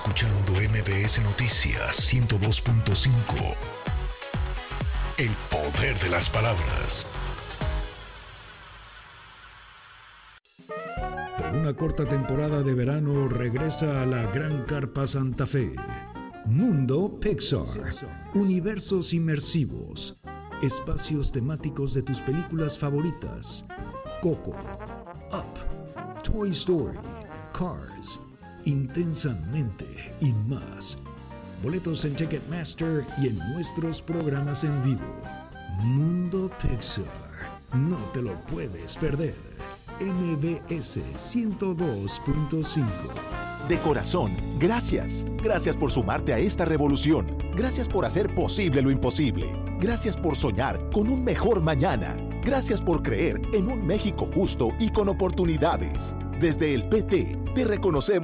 escuchando MBS Noticias 102.5. El poder de las palabras. Por una corta temporada de verano regresa a la Gran Carpa Santa Fe. Mundo Pixar. Universos inmersivos. Espacios temáticos de tus películas favoritas. Coco, Up, Toy Story, Cars, Intensamente y más. Boletos en Ticketmaster y en nuestros programas en vivo. Mundo Pixar. No te lo puedes perder. MBS 102.5. De corazón, gracias. Gracias por sumarte a esta revolución. Gracias por hacer posible lo imposible. Gracias por soñar con un mejor mañana. Gracias por creer en un México justo y con oportunidades. Desde el PT, te reconocemos